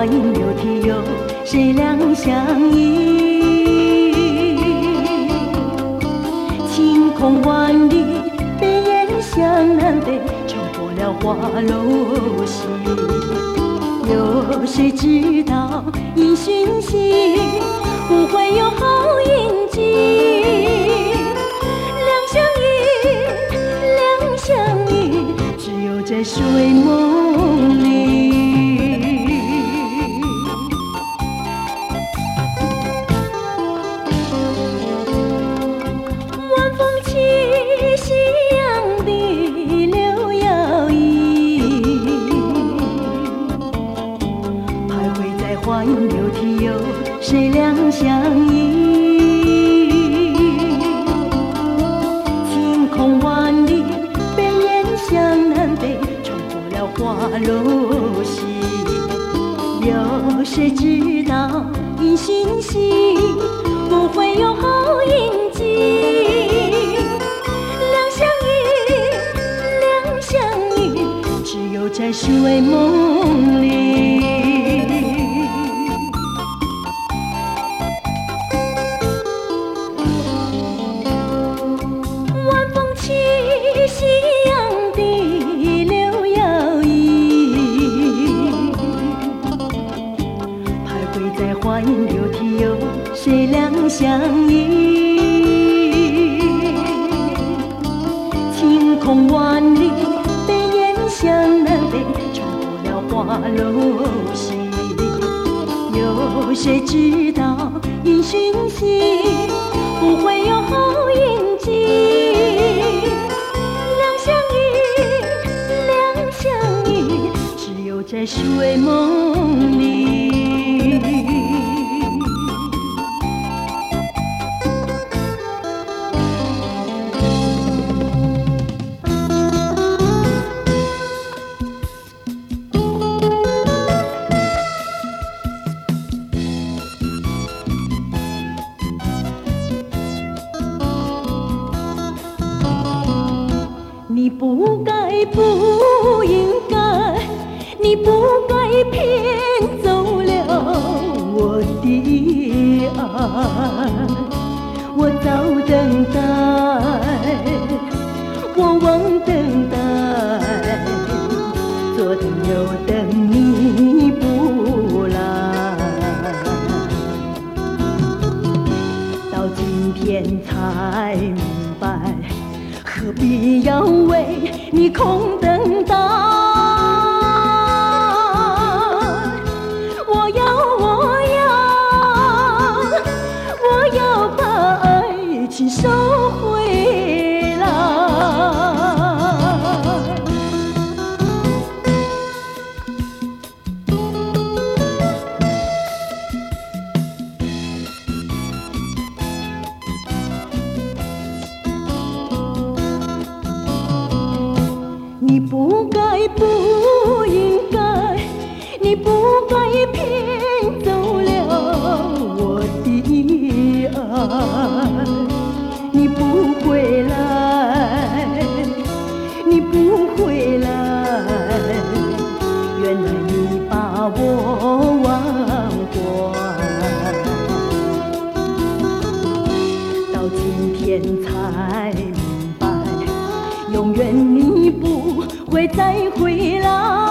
花影流涕有谁两相依？晴空万里，北雁向南飞，冲破了花楼西。有谁知道因循兮，不会有好印记？两相依，两相依，只有在睡梦里。晚风起，夕阳的柳摇曳，徘徊在花影流涕有谁两相依？晴空万里，北雁向南飞，冲破了花楼西。有谁知道因循兮，不会有好印记？两相依，两相依，只有在睡梦里。晚风起，夕阳的柳摇曳，徘徊在花影流涕有谁两相依？晴空万里，北雁向南飞，冲破了花楼西。有谁知道因循兮，不会有好印记？两相依，两相依，只有在睡梦里。你不该，不应该，你不该骗走了我的爱。我早等待，我忘等待，左等右等你不来，到今天才明白，何必要为你空等待？我要把爱情收回来。你不该，不应该，你不该骗走了我的爱。你不回来，你不回来，原来你把我忘怀。到今天才明白，永远你不会再回来。